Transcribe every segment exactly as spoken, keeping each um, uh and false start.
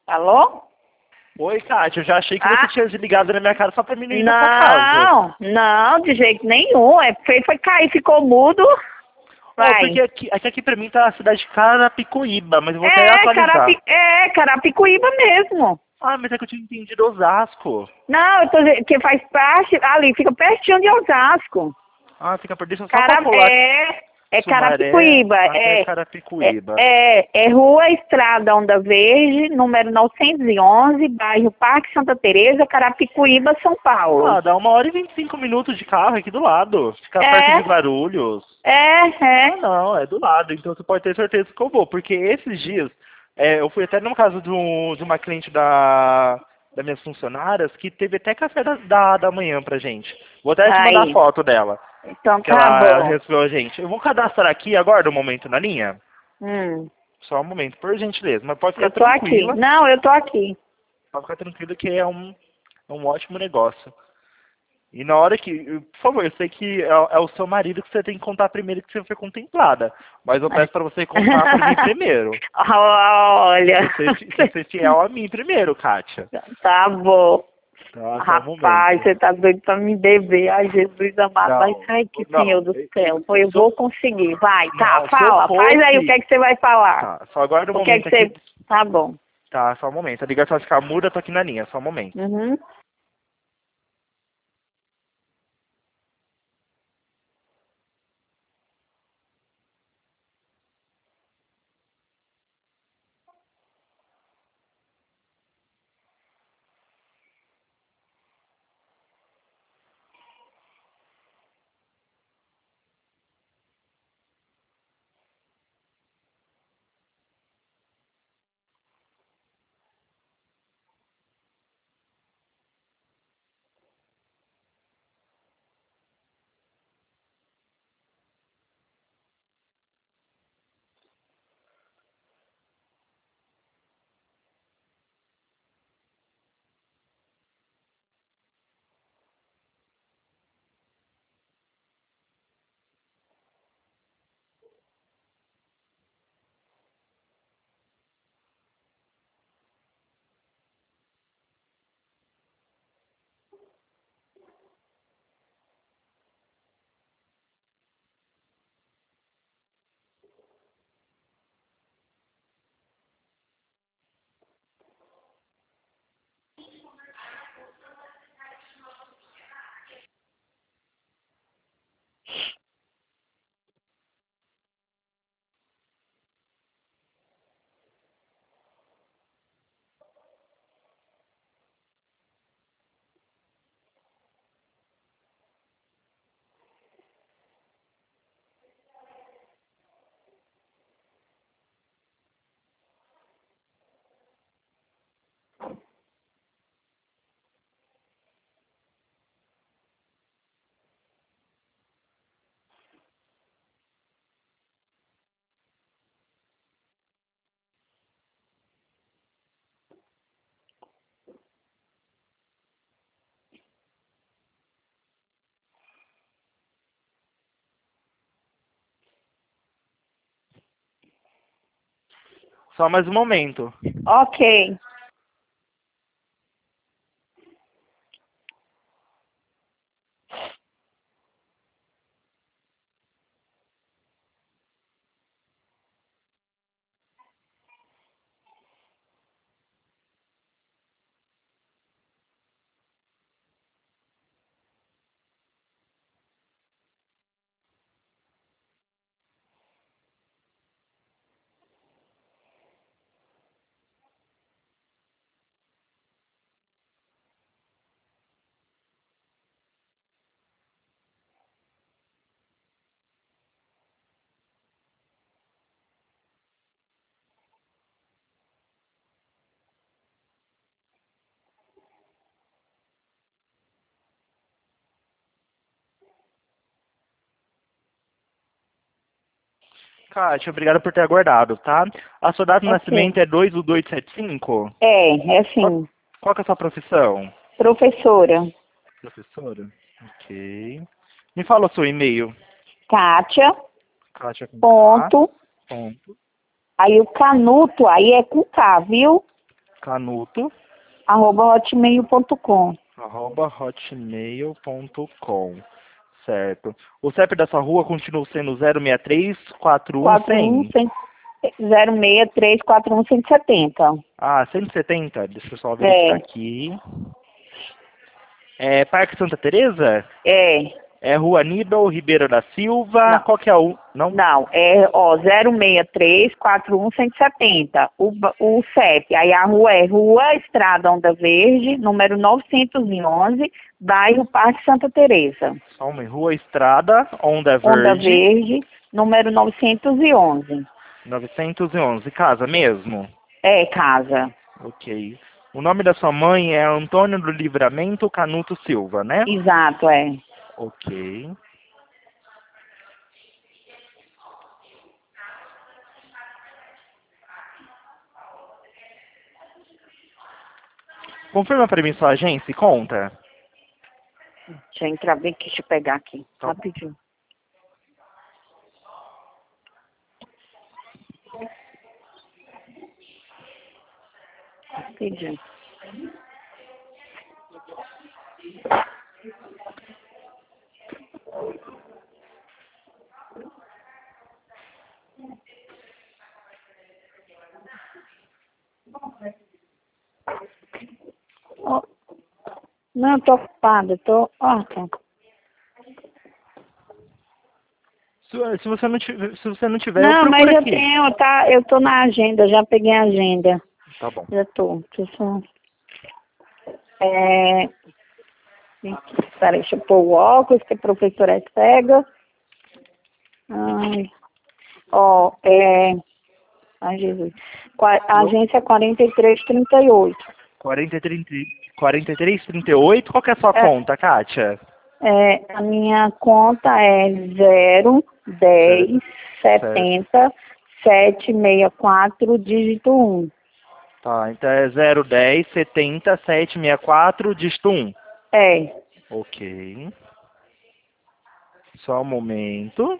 Alô? Oi, Kátia, eu já achei que Ah. você tinha desligado na minha cara só pra mim não ir na sua casa. Não, não, de jeito nenhum. É, foi, foi cair, ficou mudo. Ó, Vai. porque aqui, aqui, aqui pra mim tá a cidade de Carapicuíba, mas eu vou até É, atualizar. Carapi, é, Carapicuíba mesmo. Ah, mas é que eu tinha entendido Osasco. Não, eu tô dizendo que faz parte, ali, fica pertinho de Osasco. Ah, fica por deixa eu só Cara, calcular. é, é Sumaré Carapicuíba, até é, é, Carapicuíba. é, é Rua Estrada Onda Verde, número novecentos e onze, bairro Parque Santa Teresa, Carapicuíba, São Paulo. Ah, dá uma hora e vinte e cinco minutos de carro aqui do lado. Fica perto de É, Guarulhos. é, Ah, é. não, é do lado. Então você pode ter certeza que eu vou. Porque esses dias, é, eu fui até no caso de, um, de uma cliente da, das minhas funcionárias que teve até café da, da, da manhã pra gente. Vou até te mandar a Aí, foto dela. então Que tá ela bom. recebeu a gente. Eu vou cadastrar aqui agora, no momento, na linha. Hum, Só um momento, por gentileza. Mas pode ficar eu tô aqui. tranquila. Não, eu tô aqui. Pode ficar tranquila que é um, é um ótimo negócio. E na hora que, por favor, eu sei que é, é o seu marido que você tem que contar primeiro que você foi contemplada. Mas eu peço pra você contar pra mim primeiro. Olha. Você ser, você ser fiel a mim primeiro, Kátia. Tá bom. Tá, só um Rapaz, momento. você tá doido pra me dever. Ai, Jesus amado. Vai Não, sair que Senhor não. do Eu, céu. Pois eu eu sou, vou conseguir. Vai, tá, não, se eu fala. Faz aí o que fosse... é que você vai falar. Tá, só aguarda um O que é momento que aqui. você... Tá bom. Tá, só um momento. A ligação vai ficar muda, eu tô aqui na linha, só um momento. Uhum. Só mais um momento. Ok. Kátia, obrigado por ter aguardado, tá? A sua data de Ok. nascimento é dois do dois de setenta e cinco? É, é Qual, assim. qual que é a sua profissão? Professora. Professora? Ok. Me fala o seu e-mail. Kátia, Kátia com K. ponto. Ponto. Aí o canuto aí é com K, viu? Canuto. arroba hotmail ponto com. Arroba hotmail ponto com. Certo. O C E P dessa rua continua sendo zero seis três quatro um zero zero. zero seis três quatro um cento e setenta. Ah, cento e setenta? Deixa eu só verificar É. aqui. É Parque Santa Teresa? É. É Rua Aníbal Ribeiro da Silva? Não. Qual que é o... Não? Não, é ó, zero seis três quatro um cento e setenta. O, ba- o C E P. Aí a rua é Rua Estrada Onda Verde, número novecentos e onze, bairro Parque Santa Teresa. Só uma. Rua Estrada, Onda Verde. Onda Verde, número novecentos e onze. novecentos e onze. Casa mesmo? É, casa. Ok. O nome da sua mãe é Antônio do Livramento Canuto Silva, né? Exato, é. Ok. Confirma pra mim sua agência e conta. Deixa eu entrar bem aqui, deixa eu pegar aqui. Tá. Rapidinho. Rapidinho. Ó, não, eu tô ocupada, tô. Ó, tá. Se, se você não tiver, se você não tiver, eu Não, mas procuro eu aqui. tenho, tá? Eu tô na agenda, já peguei a agenda. Tá bom. Já tô. Deixa eu só. É. Peraí, deixa eu pôr o óculos, que a professora é cega. Ai. Ó, é. Ai, Jesus. Qua- A agência é quarenta e três trinta e oito. quarenta e três, quarenta e três, trinta e oito. Qual que é a sua É. conta, Kátia? É, a minha conta é zero dez setenta sete sessenta e quatro, dígito um. Tá, então é zero dez setenta sete sessenta e quatro, dígito um. É. Ok. Só um momento.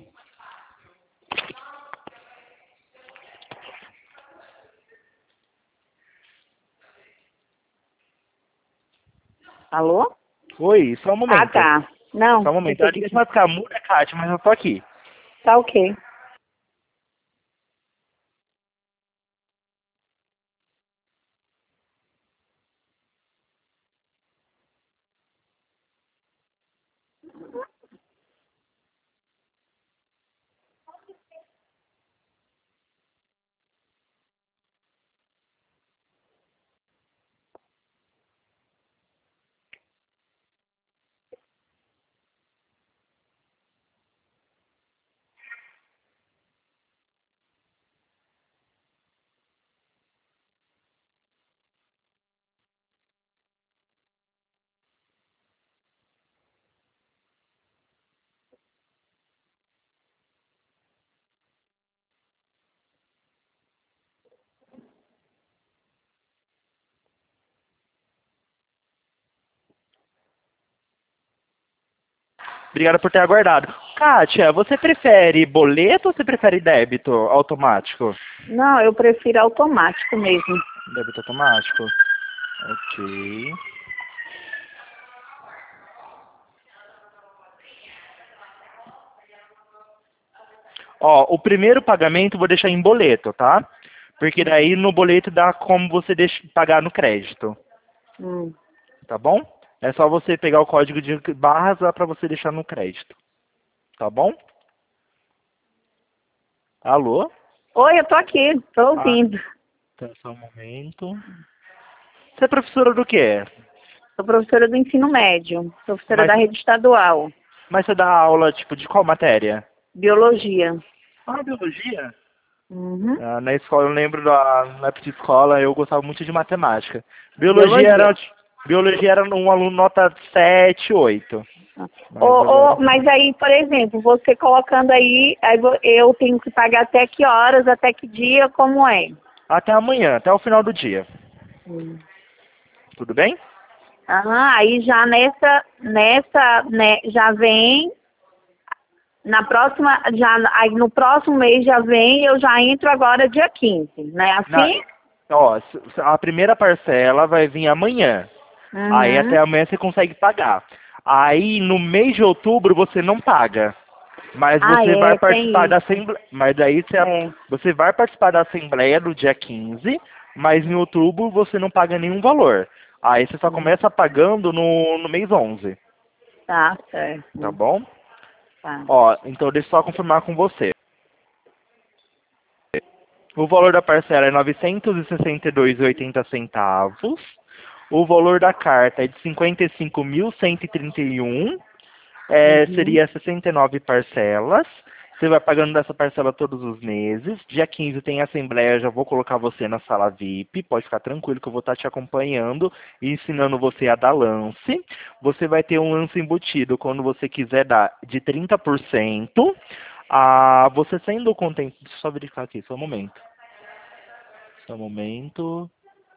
Alô? Oi, só um Ah, momento. tá. Não. Só um momento. A ligação vai ficar muda, Kátia, mas eu tô aqui. Tá ok. Obrigado por ter aguardado. Kátia, você prefere boleto ou você prefere débito automático? Não, eu prefiro automático mesmo. Débito automático. Ok. Ó, o primeiro pagamento eu vou deixar em boleto, tá? Porque daí no boleto dá como você deixa, pagar no crédito, Hum. tá bom? É só você pegar o código de barras lá pra você deixar no crédito, tá bom? Alô? Oi, eu tô aqui, tô Ah, ouvindo. tá, só um momento. Você é professora do quê? Sou professora do ensino médio, professora Mas, da rede estadual, mas você dá aula, tipo, de qual matéria? biologia. Ah, biologia? Uhum. Ah, na escola, eu lembro da, na época de escola, eu gostava muito de matemática. Biologia Biologia. era, biologia era um aluno nota sete, oito. Mas Ô, agora... ô, mas aí, por exemplo, você colocando aí, aí vo- eu tenho que pagar até que horas, até que dia, como é? Até amanhã, até o final do dia. Hum. Tudo bem? Ah, aí já nessa, nessa, né, já vem, na próxima, já, aí no próximo mês já vem, eu já entro agora dia quinze, né? Na, Assim? Ó, s- s- a primeira parcela vai vir amanhã. Aí Uhum. até amanhã você consegue pagar. Aí no mês de outubro você não paga. Mas Ah, você vai é, tem participar da isso. assembleia. Mas daí você, É. você vai participar da assembleia no dia quinze, mas em outubro você não paga nenhum valor. Aí você só Hum, começa pagando no, no mês onze, Tá tá certo. bom? Tá. Ó, então deixa eu só confirmar com você. O valor da parcela é novecentos e sessenta e dois reais e oitenta centavos. O valor da carta é de cinquenta e cinco mil cento e trinta e um. É, Uhum. seria sessenta e nove parcelas. Você vai pagando dessa parcela todos os meses. Dia quinze tem assembleia, já vou colocar você na sala V I P. Pode ficar tranquilo que eu vou estar te acompanhando e ensinando você a dar lance. Você vai ter um lance embutido quando você quiser dar de trinta por cento. Ah, você sendo contemplado. Deixa eu só verificar aqui, só um momento. Só um momento.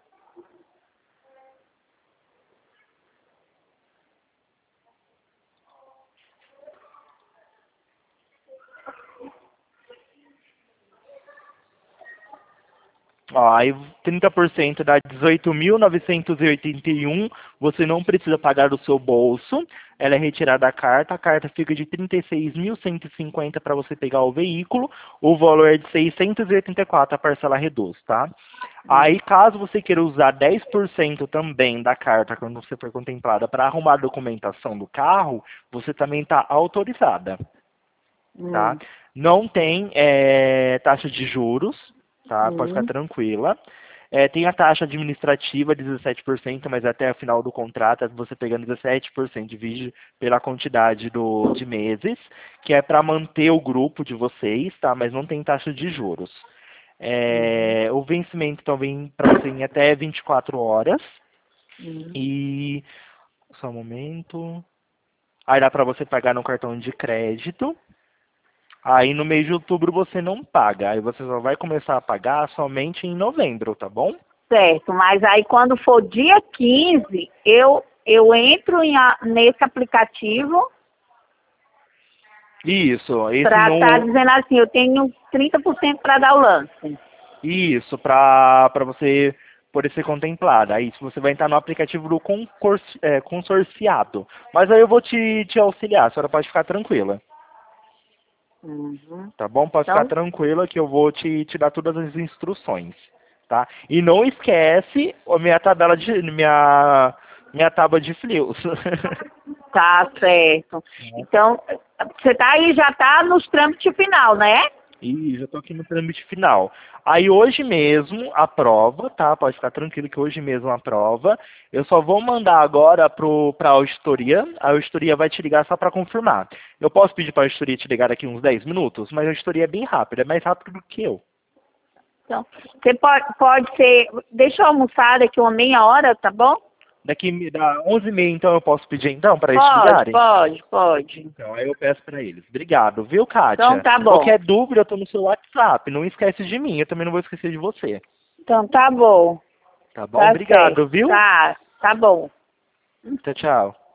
Ó, aí trinta por cento dá dezoito mil novecentos e oitenta e um, você não precisa pagar do seu bolso, ela é retirada da carta, a carta fica de trinta e seis mil cento e cinquenta para você pegar o veículo, o valor é de seiscentos e oitenta e quatro, a parcela reduz, tá? Hum. Aí, caso você queira usar dez por cento também da carta quando você for contemplada para arrumar a documentação do carro, você também está autorizada, tá? Hum. Não tem é, taxa de juros, tá? Pode ficar Hum. tranquila. É, tem a taxa administrativa, dezessete por cento, mas até o final do contrato você pegando dezessete por cento, divide pela quantidade do, de meses, que é para manter o grupo de vocês, tá? Mas não tem taxa de juros. Uhum. É, o vencimento também para você em até vinte e quatro horas. Uhum. E. Só um momento. Aí dá para você pagar no cartão de crédito. Aí no mês de outubro você não paga. Aí você só vai começar a pagar somente em novembro, tá bom? Certo, mas aí quando for dia quinze, eu, eu entro em a- nesse aplicativo Isso, esse para estar no. dizendo assim, eu tenho trinta por cento para dar o lance. Isso, para para você poder ser contemplada. Aí você vai entrar no aplicativo do concurso, é, consorciado. Mas aí eu vou te, te auxiliar, a senhora pode ficar tranquila. Uhum. Tá bom? Pode ficar Então, tranquila que eu vou te, te dar todas as instruções, tá? E não esquece a minha tabela de minha minha tábua de frios. tá certo. Então, você tá aí, já tá nos trâmites final, né? Ih, já tô aqui no trâmite final. Aí hoje mesmo a prova, tá? Pode ficar tranquilo que hoje mesmo a prova. Eu só vou mandar agora pro pra auditoria. A auditoria vai te ligar só para confirmar. Eu posso pedir para a auditoria te ligar daqui uns dez minutos, mas a auditoria é bem rápida, é mais rápido do que eu. Então, você pode, pode ser, deixa eu almoçar daqui uma meia hora, tá bom? Daqui da onze e meia, então, eu posso pedir, então, para eles te Pode, ligarem? pode, pode. Então, aí eu peço para eles. Obrigado, viu, Então Kátia? tá bom. Qualquer dúvida, eu tô no seu WhatsApp. Não esquece de mim, eu também não vou esquecer de você. Então tá bom. Tá bom? Tá certo. Obrigado, viu? Tá, tá bom. Tchau, tchau.